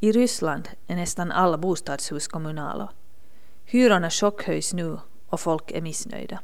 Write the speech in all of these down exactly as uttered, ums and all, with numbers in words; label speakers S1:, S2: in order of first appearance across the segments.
S1: I Ryssland är nästan alla bostadshus kommunala. Hyrorna chockhöjs nu och folk är missnöjda.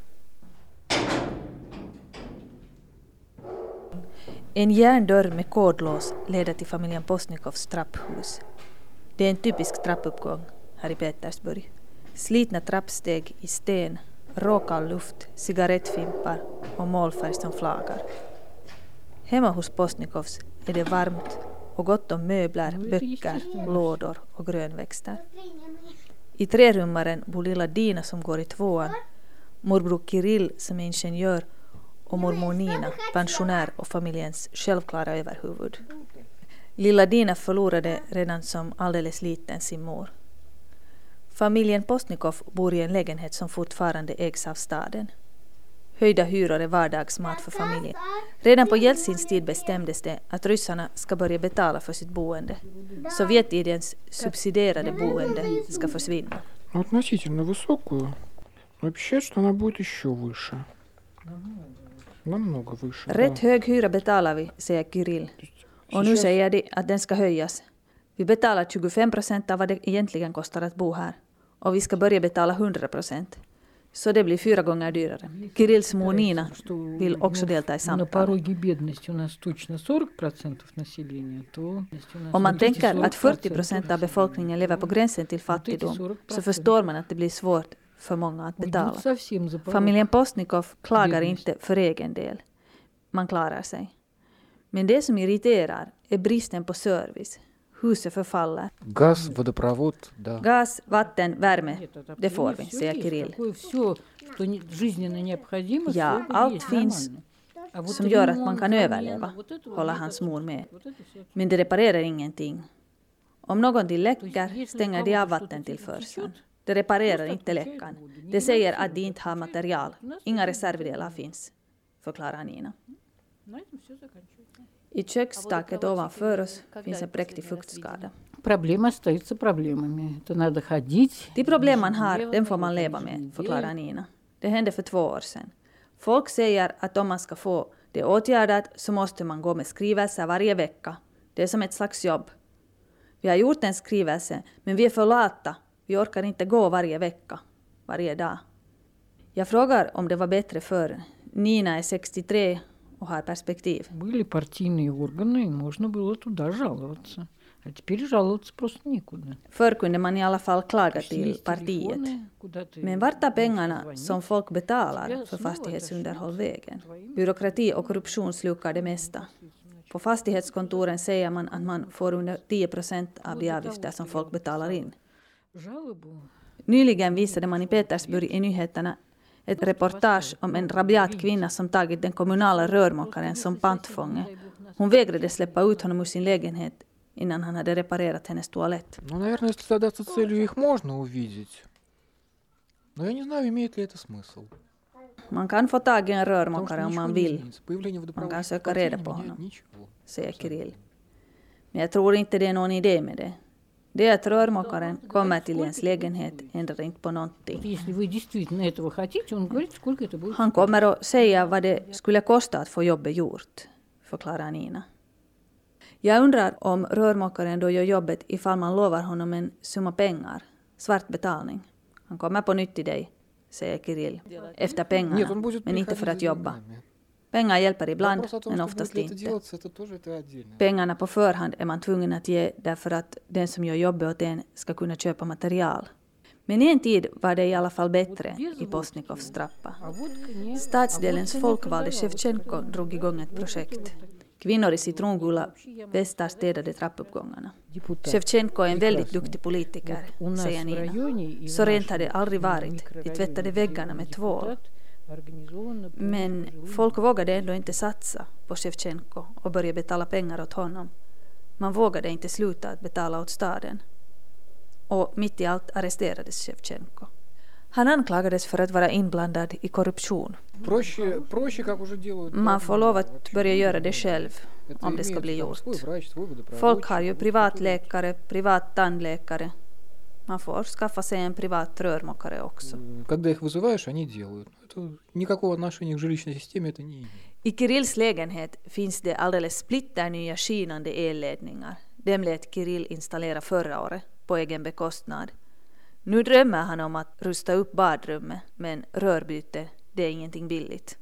S1: En järndörr med kodlås leder till familjen Postnikovs trapphus. Det är en typisk trappuppgång här i Petersburg. Slitna trappsteg i sten, råkall luft, cigarettfimpar och målfärg som flagar. Hemma hos Postnikovs är det varmt och gott om möbler, böcker, lådor och grönväxter. I trerummaren bor lilla Dina som går i tvåan, morbror Kirill som är ingenjör och mormor Nina, pensionär och familjens självklara överhuvud. Lilla Dina förlorade redan som alldeles liten sin mor. Familjen Postnikov bor i en lägenhet som fortfarande ägs av staden. Höjda hyror är vardagsmat för familjen. Redan på Jeltsins tid bestämdes det att ryssarna ska börja betala för sitt boende. Sovjettidens subsidierade boende ska försvinna.
S2: Относительно высокую. Но обещают, что она будет еще выше. Намного выше.
S1: Rätt hög hyra betalar vi, säger Kirill. Och nu säger de att den ska höjas. Vi betalar tjugofem procent av vad det egentligen kostar att bo här. Och vi ska börja betala hundra procent. Så det blir fyra gånger dyrare. Kirills mor Nina vill också delta i samtalet. Om man tänker att fyrtio procent av befolkningen lever på gränsen till fattigdom så förstår man att det blir svårt för många att betala. Familjen Postnikov klagar inte för egen del. Man klarar sig. Men det som irriterar är bristen på service. Huset förfaller.
S2: Gas, водопровод, да.
S1: Gas, vatten, värme, det får vi, säger Kirill. Ja, allt finns som gör att man kan överleva, håller hans mor med. Men det reparerar ingenting. Om någonting läcker stänger de av vattentillförseln. Det reparerar inte läckan. Det säger att de inte har material. Inga reservdelar finns, förklarar Nina. I kökstaket ovanför oss finns en präktig fuktskada.
S3: Problem остаются проблемами. Det надо ходить.
S1: De problem man har, den får man leva med, förklarar Nina. Det hände för två år sedan. Folk säger att om man ska få det åtgärdat så måste man gå med skrivelser varje vecka. Det är som ett slags jobb. Vi har gjort en skrivelse, men vi är för lata. Vi orkar inte gå varje vecka, varje dag. Jag frågar om det var bättre förr. Nina är sextiotre och har perspektiv.
S3: Были партийные органы, и можно было туда жаловаться. А теперь жаловаться просто некуда.
S1: Förr kunde man i alla fall klaga till partiet. Men vart tar pengarna som folk betalar för fastighetsunderhåll vägen? Byråkrati och korruption slukar det mesta. På fastighetskontoren säger man att man får under tio procent av de avgifter som folk betalar in. Nyligen visade man i Petersburg i nyheterna ett reportage om en rabiat kvinna som tagit den kommunala rörmokaren som pantfånge. Hon vägrade släppa ut honom ur sin lägenhet innan han hade reparerat hennes toalett.
S2: Ну, наверное, если задаться целью, их можно увидеть. Но я не знаю, имеет ли это смысл.
S1: Man kan få tag i en rörmokare om man vill. Man kan söka reda på honom, säger Kirill. Men jag tror inte det är någon idé med det. Det att rörmokaren kommer till ens lägenhet ändrar inte på någonting. Han kommer att säga vad det skulle kosta att få jobbet gjort, förklarar Nina. Jag undrar om rörmokaren då gör jobbet ifall man lovar honom en summa pengar, svart betalning. Han kommer på nytt till dig, säger Kirill, efter pengarna, men inte för att jobba. Pengar hjälper ibland, men oftast inte. Pengarna på förhand är man tvungen att ge därför att den som gör jobbet åt en ska kunna köpa material. Men i en tid var det i alla fall bättre i Postnikovs trappa. Stadsdelens folkvalde Shevchenko drog igång ett projekt. Kvinnor i citrongula västar städade trappuppgångarna. Shevchenko är en väldigt duktig politiker, säger Nina. Så rent hade det aldrig varit. De tvättade väggarna med tvål. Men folk vågade ändå inte satsa på Shevchenko och börja betala pengar åt honom. Man vågade inte sluta att betala åt staden. Och mitt i allt arresterades Shevchenko. Han anklagades för att vara inblandad i korruption. Man får lov att börja göra det själv om det ska bli gjort. Folk har ju privatläkare, privat tandläkare. Man får skaffa sig en privat rörmokare också. I Kirills lägenhet finns det alldeles splitternya skinande elledningar. Den lät Kirill installera förra året på egen bekostnad. Nu drömmer han om att rusta upp badrummet, men rörbyte, det är ingenting billigt.